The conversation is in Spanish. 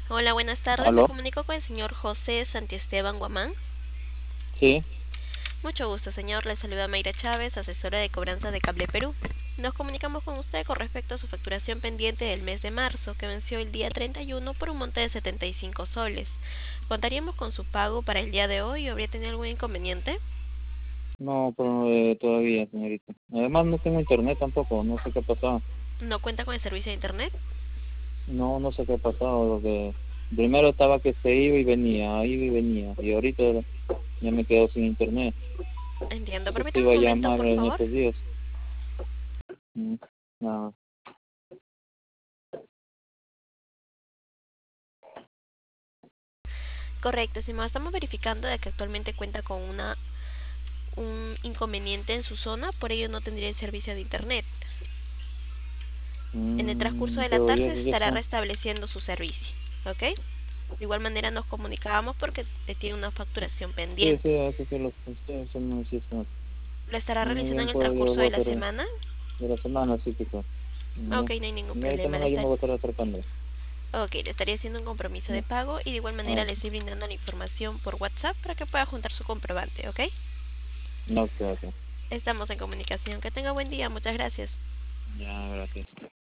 Hola, buenas tardes. Me ¿Aló? comunico con el señor José Santiesteban Guamán. Sí. Mucho gusto, señor. Le saluda Mayra Chávez, asesora de cobranza de Cable Perú. Nos comunicamos con usted con respecto a su facturación pendiente del mes de marzo, que venció el día 31 por un monte de 75 soles. ¿Contaríamos con su pago para el día de hoy o habría tenido algún inconveniente? No, pero todavía, señorita. Además, no tengo internet tampoco. No sé qué ha pasado. ¿No cuenta con el servicio de internet? No, no sé qué ha pasado. Lo que primero estaba que se iba y venía, iba y venía. Y ahorita ya me quedo sin internet. Entiendo. Justo Permítame un iba a momento, llamar por en favor. estos días. Mm, Nada. Correcto, estimado. Estamos verificando de que actualmente cuenta con un inconveniente en su zona, por ello no tendría el servicio de internet. En el transcurso de la Pero ya, tarde ya estará está. restableciendo su servicio, ¿ok? De igual manera nos comunicábamos porque tiene una facturación Sí, sí, pendiente. eso sí, sí, eso no, sí está. ¿Lo estará Muy realizando bien, en el pues yo transcurso voy de a la hacer semana? de la semana, sí, quizás. Ok, Ya. no hay ningún En esta problema. semana yo me voy a estar acercando. Ok, le estaría haciendo un compromiso de Ya. pago y de igual Ah, manera le estoy brindando la información por WhatsApp para que pueda juntar su comprobante, ¿ok? no, ok, ok. Estamos en comunicación. Que tenga buen día. Muchas gracias. Ya, gracias.